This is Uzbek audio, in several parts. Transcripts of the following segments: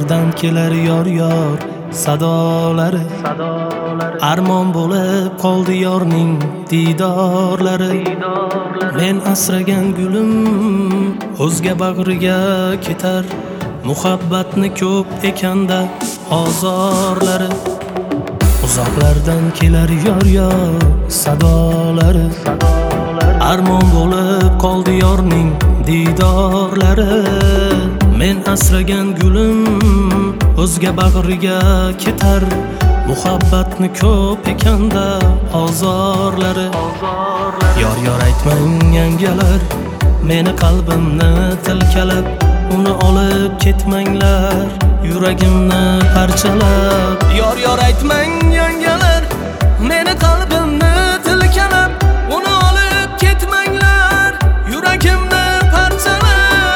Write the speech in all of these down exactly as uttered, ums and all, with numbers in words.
uzoqlardan kelar yor yor sadolari, armon bo'lib qoldi yorning didorlari. Men asragan gulim o'zga bag'riga ketar, muhabbatni ko'p ekanda ozorlari. Uzoqlardan kelar yor yor sadolari, armon bo'lib qoldi yorning didorlari. Men asragan gulim o'zga bag'riga ketar, muhabbatni ko'p ekanda ozorlari. Yor yor aytmang yangalar, meni qalbimni tilkalab, uni olib ketmanglar, yuragimni parchalab. Yor yor aytmang yangalar, meni qalbimni tilkalab, uni olib ketmanglar, yuragimni parchalab.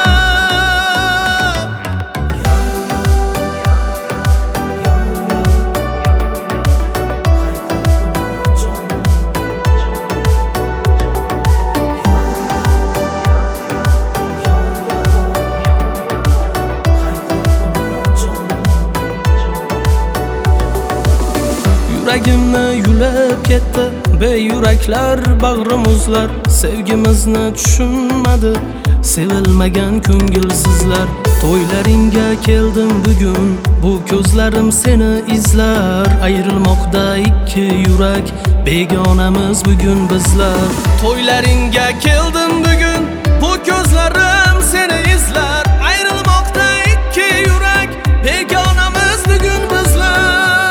Yuragimni yulib ketdi beyuraklar, bag'rimizlar sevgimizni tushunmadi, sevilmagan ko'ngilsizlar. To'ylaringga keldim bugun, bu ko'zlarim seni izlar. Ayrilmoqda ikki yurak, begonamiz bugun bizlar. To'ylaringga keldim bugun, bu ko'zlarim seni izlar. Ayrilmoqda ikki yurak, begonamiz bugun bizlar.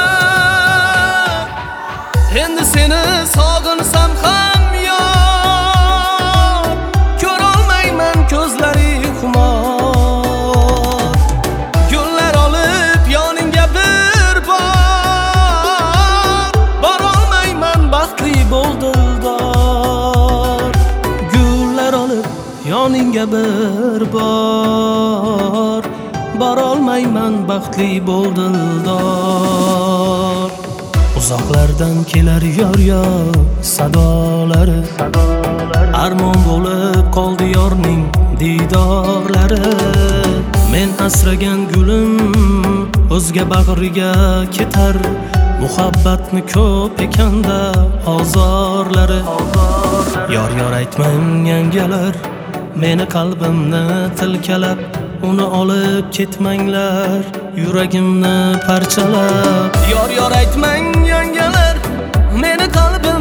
Endi seni sog'insam ham yor, ko'rolmayman ko'zlari xumor. Gullar olib yoningga bir bor, borolmayman baxtli bo'l dildor. Gullar olib yoningga bir bor, borolmayman baxtli bo'l dildor. Uzoqlardan kelar yor yor sadolari, armon bo'lib qoldi yorning didorlari. Men asragan gulim o'zga bag'riga ketar, muhabbatni ko'p ekanda ozorlari. Yor yor aytmang yangalar, meni qalbimni tilkalab, uni olib ketmanglar, yuragimni parchalab. Yor yor aytmang yangalar, meni qalbim